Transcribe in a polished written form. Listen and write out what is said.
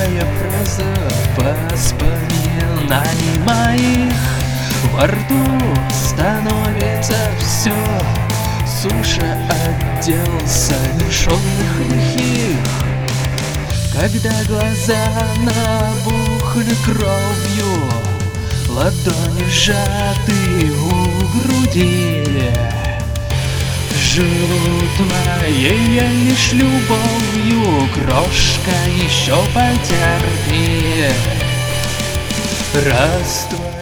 Тихая фраза воспоминаний моих. Во рту становится все суше отдел совершенных лихих. Когда глаза набухли кровью, ладони сжаты у груди, живут моей лишь любовью, крошка, еще потерпи. Раствор